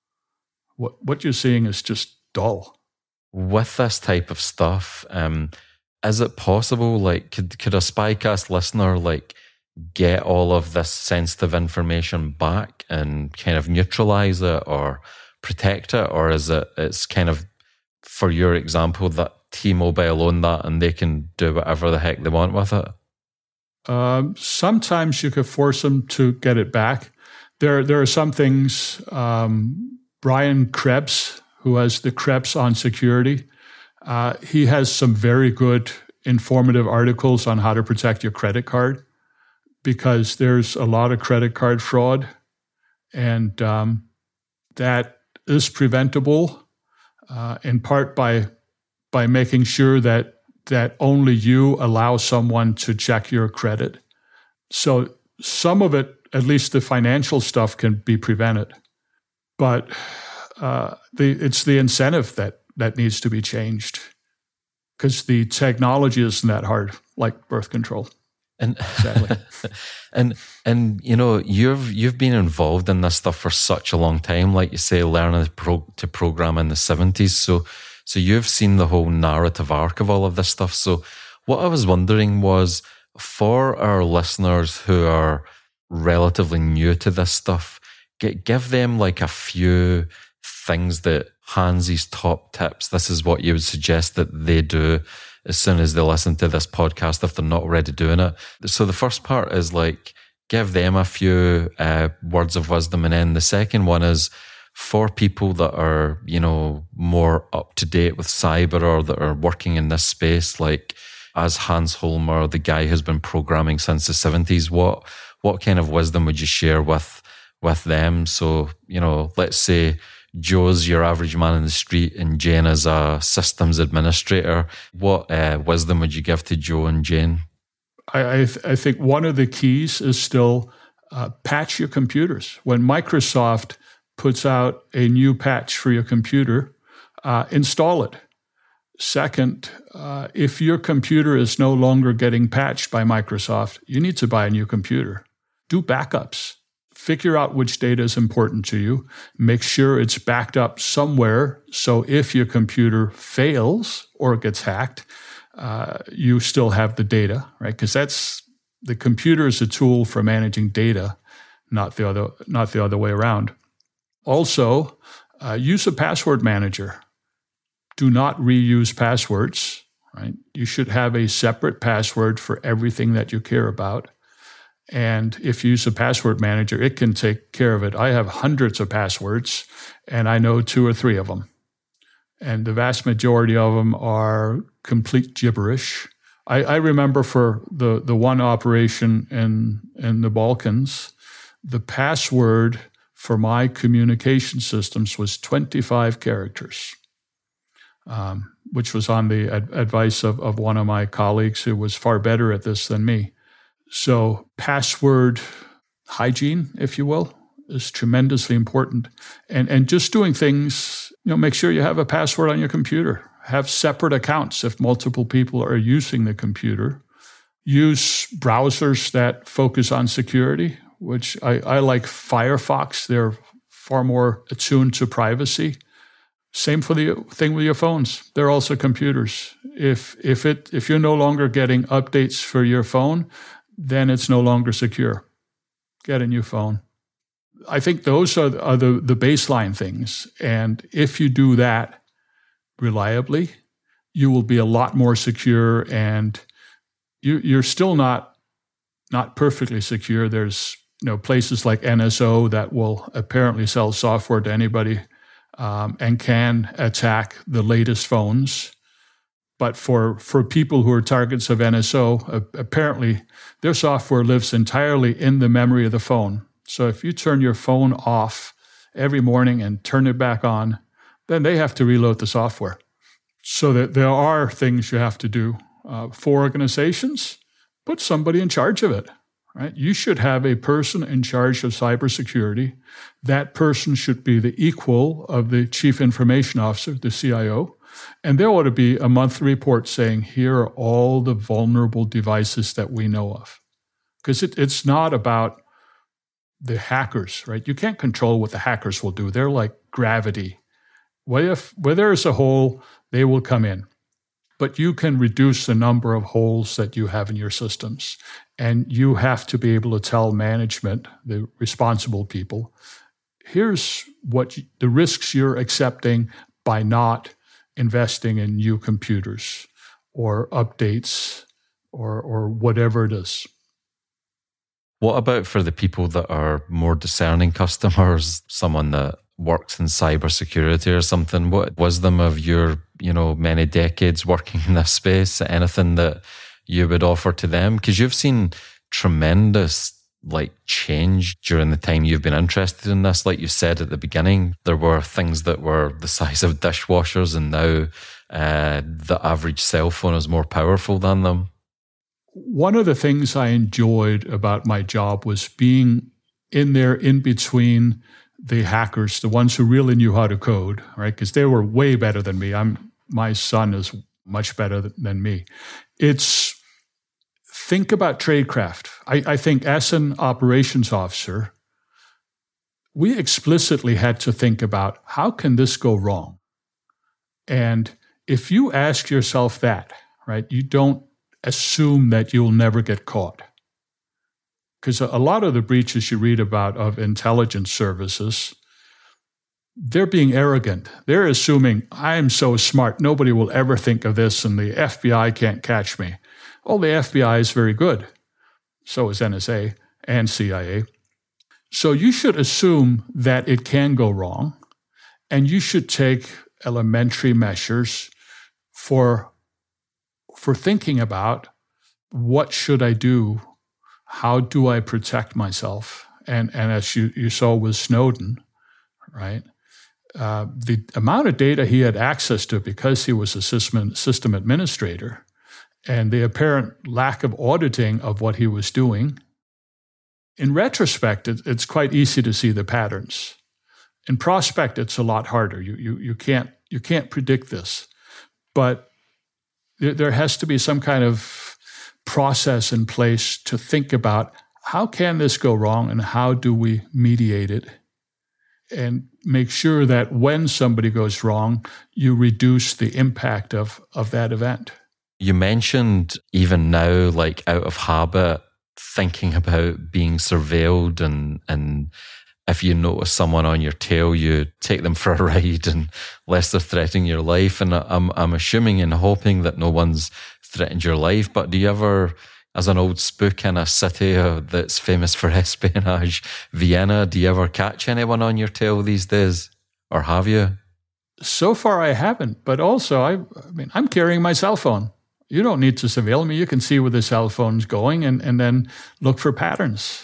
What what you're seeing is just dull. With this type of stuff, um, is it possible, like, could, could a Spycast listener, like, get all of this sensitive information back and kind of neutralize it or protect it? Or is it, it's kind of, for your example, that T-Mobile own that and they can do whatever the heck they want with it? Um, sometimes you could force them to get it back. There, there are some things, um, Brian Krebs, who has the Krebs on security, uh, he has some very good informative articles on how to protect your credit card, because there's a lot of credit card fraud, and um, that is preventable uh, in part by by making sure that that only you allow someone to check your credit. So some of it, at least the financial stuff, can be prevented, but uh, the it's the incentive that that needs to be changed, because the technology isn't that hard, like birth control. And sadly. and and you know, you've you've been involved in this stuff for such a long time, like you say, learning to, pro, to program in the seventies. So so you've seen the whole narrative arc of all of this stuff. So what I was wondering was, for our listeners who are relatively new to this stuff, get, give them like a few things that Hans's top tips. This is what you would suggest that they do as soon as they listen to this podcast, if they're not already doing it. So the first part is like, give them a few uh, words of wisdom. And then the second one is for people that are, you know, more up to date with cyber or that are working in this space, like as Hans Holmer, the guy who's been programming since the seventies, what, what kind of wisdom would you share with, with them? So, you know, let's say Joe's your average man in the street and Jane is a systems administrator. What uh, wisdom would you give to Joe and Jane? I, I, th- I think one of the keys is still uh, patch your computers. When Microsoft puts out a new patch for your computer, uh, install it. Second, uh, if your computer is no longer getting patched by Microsoft, you need to buy a new computer. Do backups. Figure out which data is important to you. Make sure it's backed up somewhere, so if your computer fails or gets hacked, uh, you still have the data, right? Because that's the computer is a tool for managing data, not the other, not the other way around. Also, uh, use a password manager. Do not reuse passwords, right? You should have a separate password for everything that you care about. And if you use a password manager, it can take care of it. I have hundreds of passwords, and I know two or three of them. And the vast majority of them are complete gibberish. I, I remember for the, the one operation in, in the Balkans, the password for my communication systems was twenty-five characters, um, which was on the ad- advice of, of one of my colleagues who was far better at this than me. So password hygiene, if you will, is tremendously important. And and just doing things, you know, make sure you have a password on your computer. Have separate accounts if multiple people are using the computer. Use browsers that focus on security, which I, I like Firefox. They're far more attuned to privacy. Same for the thing with your phones. They're also computers. If if it if you're no longer getting updates for your phone, then it's no longer secure. Get a new phone. I think those are, the, are the, the baseline things. And if you do that reliably, you will be a lot more secure, and you, you're still not, not perfectly secure. There's you know places like N S O that will apparently sell software to anybody um, and can attack the latest phones. But for, for people who are targets of N S O, uh, apparently their software lives entirely in the memory of the phone. So if you turn your phone off every morning and turn it back on, then they have to reload the software. So that there are things you have to do. Uh, for organizations, put somebody in charge of it. Right? You should have a person in charge of cybersecurity. That person should be the equal of the chief information officer, the C I O. And there ought to be a monthly report saying, here are all the vulnerable devices that we know of. Because it, it's not about the hackers, right? You can't control what the hackers will do. They're like gravity. Where, if, where there's a hole, they will come in. But you can reduce the number of holes that you have in your systems. And you have to be able to tell management, the responsible people, here's what you, the risks you're accepting by not investing in new computers or updates or or whatever it is. What about for the people that are more discerning customers, someone that works in cybersecurity or something? What wisdom of your, you know, many decades working in this space, anything that you would offer to them? Because you've seen tremendous like change during the time you've been interested in this. Like you said at the beginning, there were things that were the size of dishwashers, and now uh, the average cell phone is more powerful than them. One of the things I enjoyed about my job was being in there in between the hackers, the ones who really knew how to code, right? Because they were way better than me. I'm my son is much better than me. It's think about tradecraft. I, I think as an operations officer, we explicitly had to think about how can this go wrong? And if you ask yourself that, right, you don't assume that you'll never get caught. Because a lot of the breaches you read about of intelligence services, they're being arrogant. They're assuming, I'm so smart, nobody will ever think of this, and the F B I can't catch me. Well, the F B I is very good. So is N S A and C I A. So you should assume that it can go wrong, and you should take elementary measures for, for thinking about what should I do? How do I protect myself? And, and as you, you saw with Snowden, right? Uh, the amount of data he had access to because he was a system, system administrator and the apparent lack of auditing of what he was doing, in retrospect, it, it's quite easy to see the patterns. In prospect, it's a lot harder. You, you, you, can't, you can't predict this. But there, there has to be some kind of process in place to think about how can this go wrong and how do we mediate it and make sure that when somebody goes wrong, you reduce the impact of, of that event. You mentioned even now, like out of habit, thinking about being surveilled, and and if you notice someone on your tail, you take them for a ride and lest they're threatening your life. And I'm I'm assuming and hoping that no one's threatened your life. But do you ever, as an old spook in a city uh, that's famous for espionage, Vienna, do you ever catch anyone on your tail these days? Or have you? So far I haven't, but also I, I mean, I'm carrying my cell phone. You don't need to surveil me. You can see where the cell phone's going and, and then look for patterns.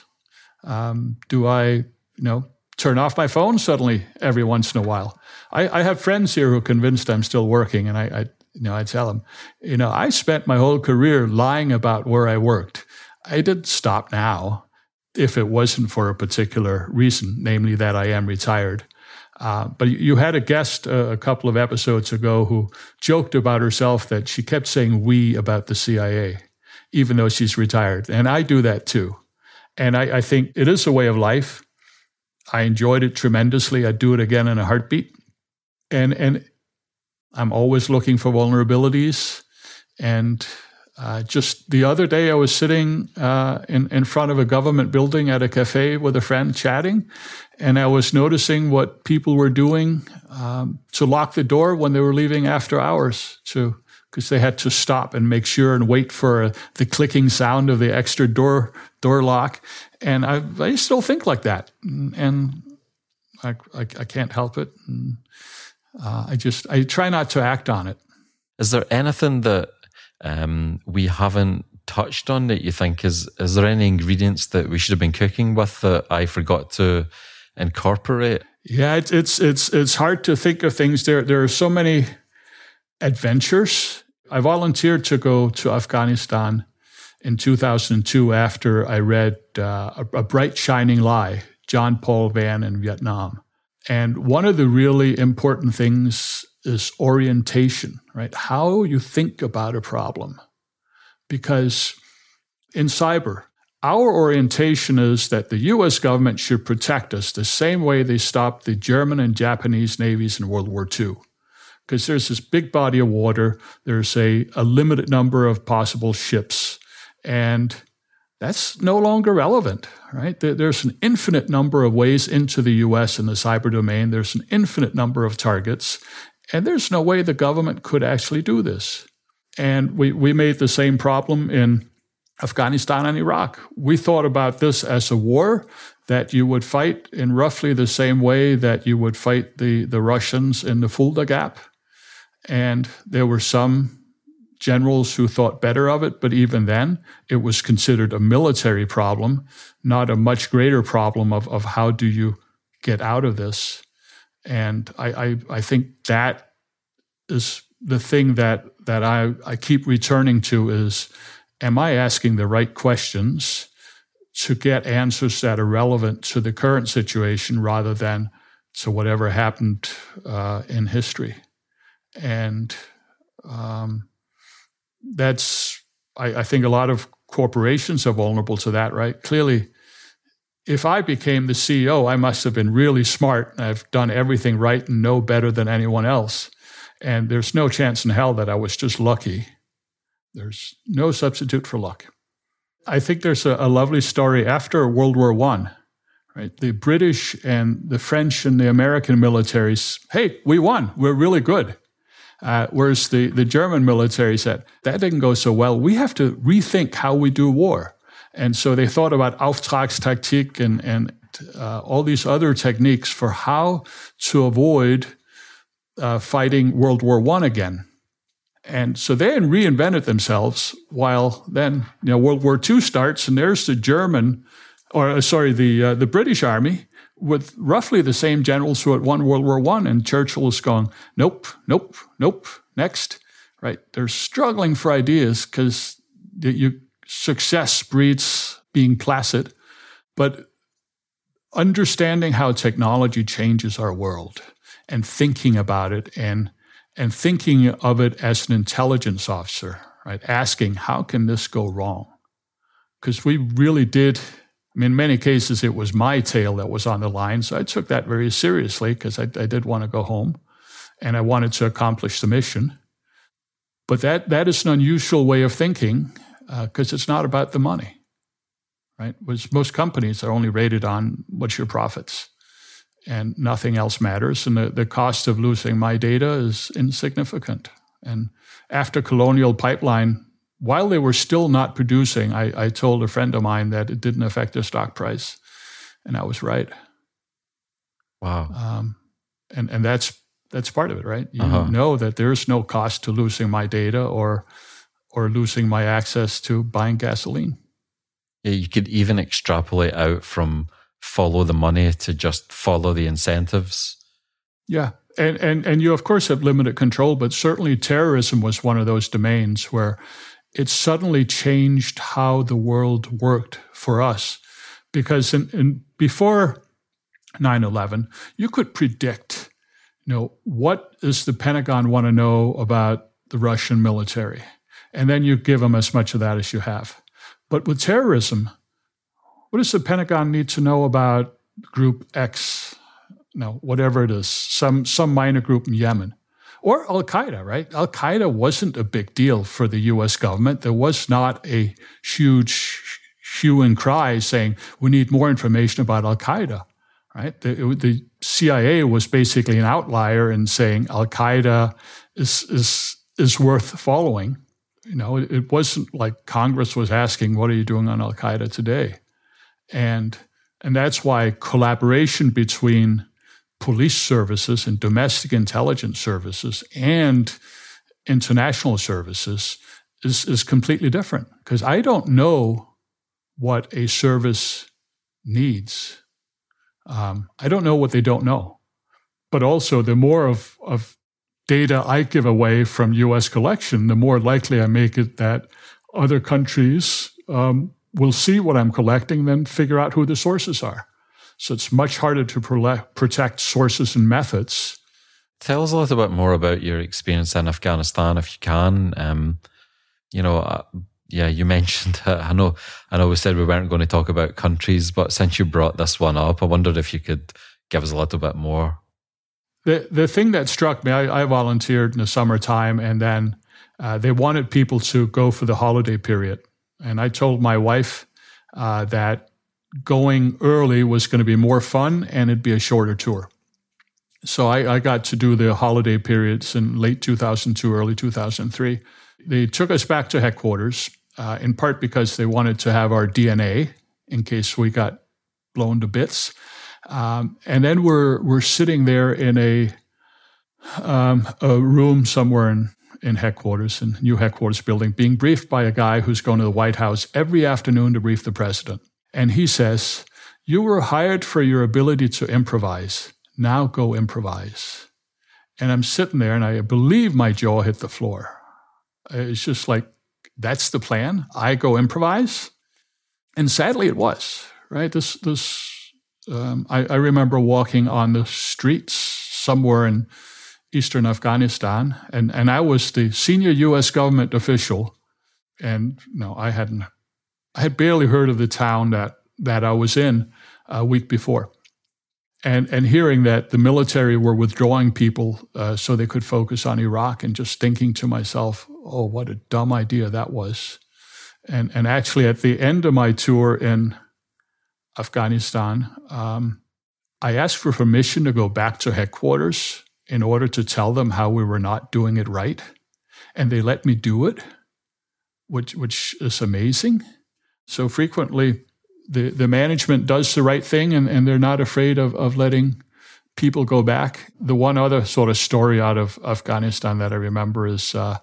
Um, do I, you know, turn off my phone suddenly every once in a while? I, I have friends here who are convinced I'm still working, and I, I You know, I tell them, you know, I spent my whole career lying about where I worked. I didn't stop now if it wasn't for a particular reason, namely that I am retired. Uh, but you had a guest uh, a couple of episodes ago who joked about herself that she kept saying we about the C I A, even though she's retired. And I do that too. And I, I think it is a way of life. I enjoyed it tremendously. I'd do it again in a heartbeat. And, and, I'm always looking for vulnerabilities. And uh, just the other day, I was sitting uh, in, in front of a government building at a cafe with a friend chatting, and I was noticing what people were doing um, to lock the door when they were leaving after hours, to because they had to stop and make sure and wait for uh, the clicking sound of the extra door door lock. And I, I still think like that, and I, I, I can't help it. And, Uh, I just, I try not to act on it. Is there anything that um, we haven't touched on that you think is, is there any ingredients that we should have been cooking with that I forgot to incorporate? Yeah, it's, it's, it's, it's hard to think of things. There, there are so many adventures. I volunteered to go to Afghanistan in two thousand two after I read uh, a, a Bright Shining Lie, John Paul Van in Vietnam. And one of the really important things is orientation, right? How you think about a problem. Because in cyber, our orientation is that the U S government should protect us the same way they stopped the German and Japanese navies in World War Two. Because there's this big body of water, there's a, a limited number of possible ships, and that's no longer relevant, right? There, there's an infinite number of ways into the U S in the cyber domain. There's an infinite number of targets, and there's no way the government could actually do this. And we, we made the same problem in Afghanistan and Iraq. We thought about this as a war that you would fight in roughly the same way that you would fight the, the Russians in the Fulda Gap. And there were some generals who thought better of it, but even then, it was considered a military problem, not a much greater problem of, of how do you get out of this. And I, I, I think that is the thing that, that I, I keep returning to is, am I asking the right questions to get answers that are relevant to the current situation rather than to whatever happened uh, in history? And um, that's, I, I think a lot of corporations are vulnerable to that, right? Clearly, if I became the C E O, I must have been really smart and I've done everything right and know better than anyone else. And there's no chance in hell that I was just lucky. There's no substitute for luck. I think there's a, a lovely story after World War One, right? The British and the French and the American militaries, hey, we won, we're really good. Uh, whereas the, the German military said, that didn't go so well. We have to rethink how we do war. And so they thought about Auftragstaktik and, and uh, all these other techniques for how to avoid uh, fighting World War One again. And so they reinvented themselves while then, you know, World War Two starts and there's the German, or sorry, the uh, the British army with roughly the same generals who had won World War One, and Churchill is going, nope, nope, nope, next, right? They're struggling for ideas because you success breeds being placid, but understanding how technology changes our world and thinking about it and and thinking of it as an intelligence officer, right? Asking, how can this go wrong? Because we really did, I mean, in many cases, it was my tail that was on the line. So I took that very seriously because I, I did want to go home and I wanted to accomplish the mission. But that that is an unusual way of thinking because uh, it's not about the money, right? Because most companies are only rated on what's your profits. And nothing else matters. And the, the cost of losing my data is insignificant. And after Colonial Pipeline, while they were still not producing, I, I told a friend of mine that it didn't affect their stock price. And I was right. Wow. Um, and, and that's that's part of it, right? You uh-huh. know that there's no cost to losing my data or or losing my access to buying gasoline. Yeah, you could even extrapolate out from follow the money to just follow the incentives. Yeah. And, and, and you, of course, have limited control, but certainly terrorism was one of those domains where it suddenly changed how the world worked for us. Because in, in, before nine eleven, you could predict, you know, what does the Pentagon want to know about the Russian military? And then you give them as much of that as you have. But with terrorism, what does the Pentagon need to know about Group X, you know, whatever it is, some some minor group in Yemen? Or Al-Qaeda, right? Al-Qaeda wasn't a big deal for the U S government. There was not a huge hue and cry saying, we need more information about Al-Qaeda, right? The, the C I A was basically an outlier in saying Al-Qaeda is, is, is worth following. You know, it, it wasn't like Congress was asking, what are you doing on Al-Qaeda today? And and that's why collaboration between police services and domestic intelligence services and international services is, is completely different. Because I don't know what a service needs. Um, I don't know what they don't know. But also, the more of, of data I give away from U S collection, the more likely I make it that other countries um, will see what I'm collecting, then figure out who the sources are. So it's much harder to pro- protect sources and methods. Tell us a little bit more about your experience in Afghanistan, if you can. Um, you know, uh, yeah, you mentioned it. I know, I know we said we weren't going to talk about countries, but since you brought this one up, I wondered if you could give us a little bit more. The the thing that struck me, I, I volunteered in the summertime, and then uh, they wanted people to go for the holiday period. And I told my wife uh, that going early was going to be more fun and it'd be a shorter tour. So I, I got to do the holiday periods in late two thousand two, early two thousand three. They took us back to headquarters, uh, in part because they wanted to have our D N A in case we got blown to bits. Um, and then we're we're sitting there in a um, a room somewhere in, in headquarters, in new headquarters building, being briefed by a guy who's going to the White House every afternoon to brief the president. And he says, "You were hired for your ability to improvise. Now go improvise." And I'm sitting there, and I believe my jaw hit the floor. It's just like, that's the plan? I go improvise? And sadly, it was, right? This this. Um, I, I remember walking on the streets somewhere in eastern Afghanistan, and, and I was the senior U S government official, and no, I hadn't, I had barely heard of the town that that I was in a week before, and and hearing that the military were withdrawing people uh, so they could focus on Iraq, and just thinking to myself, oh, what a dumb idea that was, and and actually at the end of my tour in Afghanistan, um, I asked for permission to go back to headquarters in order to tell them how we were not doing it right. And they let me do it, which which is amazing. So frequently, the, the management does the right thing, and, and they're not afraid of, of letting people go back. The one other sort of story out of Afghanistan that I remember is, uh,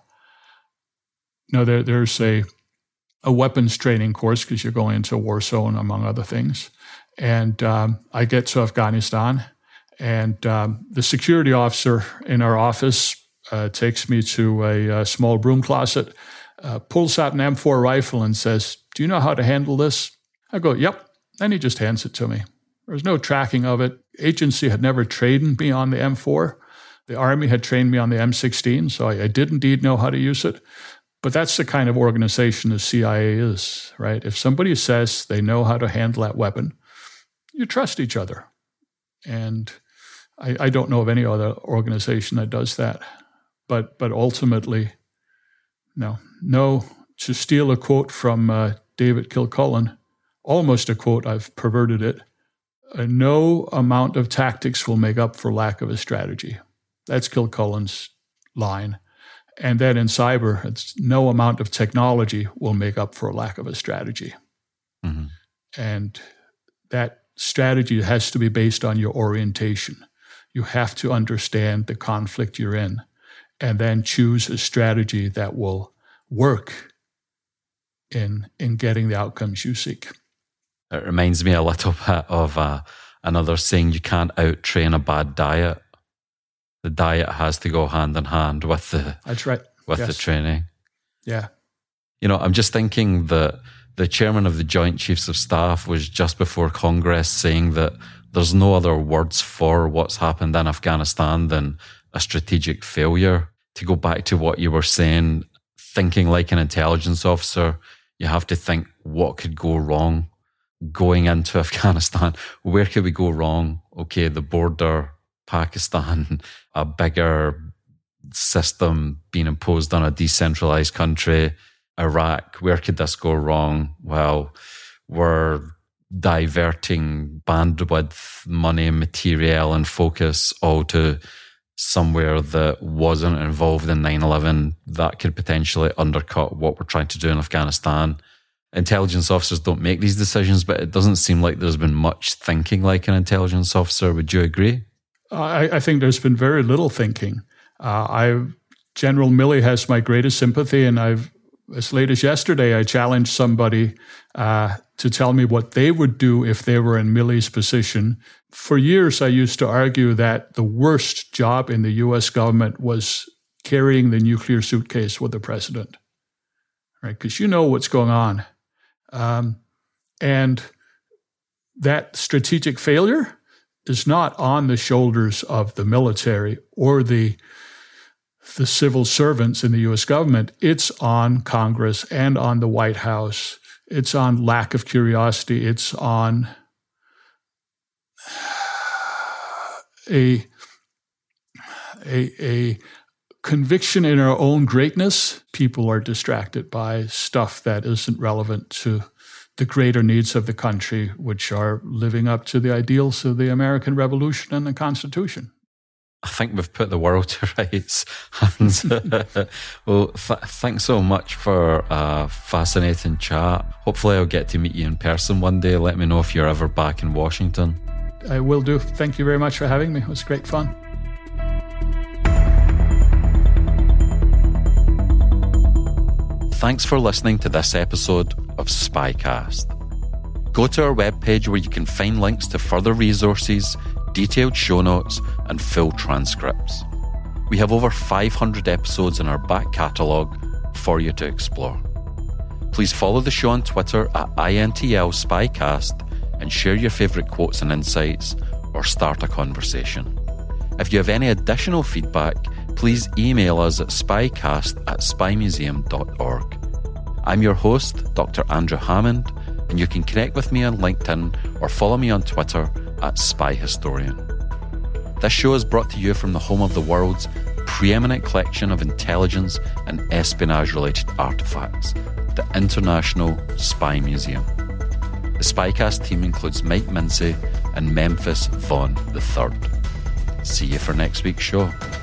you know, there, there's a a weapons training course because you're going into a war zone, among other things. And um, I get to Afghanistan, and um, the security officer in our office uh, takes me to a, a small broom closet, uh, pulls out an M four rifle and says, "Do you know how to handle this?" I go, "Yep." And he just hands it to me. There's no tracking of it. Agency had never trained me on the M four. The Army had trained me on the M sixteen, so I, I did indeed know how to use it. But that's the kind of organization the C I A is, right? If somebody says they know how to handle that weapon, you trust each other. And I, I don't know of any other organization that does that. But but ultimately, no. No, to steal a quote from uh, David Kilcullen, almost a quote, I've perverted it, uh, no amount of tactics will make up for lack of a strategy. That's Kilcullen's line. And then in cyber, it's no amount of technology will make up for a lack of a strategy. Mm-hmm. And that strategy has to be based on your orientation. You have to understand the conflict you're in, and then choose a strategy that will work in, in getting the outcomes you seek. It reminds me a little bit of uh, another saying, you can't out-train a bad diet. The diet has to go hand in hand with the That's right. with yes. the training. Yeah. You know, I'm just thinking that the chairman of the Joint Chiefs of Staff was just before Congress saying that there's no other words for what's happened in Afghanistan than a strategic failure. To go back to what you were saying, thinking like an intelligence officer, you have to think what could go wrong going into Afghanistan. Where could we go wrong? Okay, the border, Pakistan, a bigger system being imposed on a decentralized country, Iraq, where could this go wrong? Well, we're diverting bandwidth, money, material, and focus all to somewhere that wasn't involved in nine eleven that could potentially undercut what we're trying to do in Afghanistan. Intelligence officers don't make these decisions, but it doesn't seem like there's been much thinking like an intelligence officer. Would you agree? I, I think there's been very little thinking. Uh, I General Milley has my greatest sympathy, and I've as late as yesterday I challenged somebody uh, to tell me what they would do if they were in Milley's position. For years, I used to argue that the worst job in the U S government was carrying the nuclear suitcase with the president, right? Because you know what's going on, um, and that strategic failure is not on the shoulders of the military or the the civil servants in the U S government, it's on Congress and on the White House. It's on lack of curiosity. It's on a, a, a conviction in our own greatness. People are distracted by stuff that isn't relevant to the greater needs of the country, which are living up to the ideals of the American Revolution and the Constitution. I think we've put the world to rights, Hans. Well, th- thanks so much for a fascinating chat. Hopefully I'll get to meet you in person one day. Let me know if you're ever back in Washington. I will do. Thank you very much for having me. It was great fun. Thanks for listening to this episode of Spycast. Go to our webpage where you can find links to further resources, detailed show notes, and full transcripts. We have over five hundred episodes in our back catalogue for you to explore. Please follow the show on Twitter at I N T L Spycast and share your favourite quotes and insights, or start a conversation. If you have any additional feedback, please email us at spycast at spymuseum dot org. I'm your host, Doctor Andrew Hammond, and you can connect with me on LinkedIn or follow me on Twitter at Spy Historian. This show is brought to you from the home of the world's preeminent collection of intelligence and espionage-related artefacts, the International Spy Museum. The Spycast team includes Mike Mincy and Memphis Vaughn the third. See you for next week's show.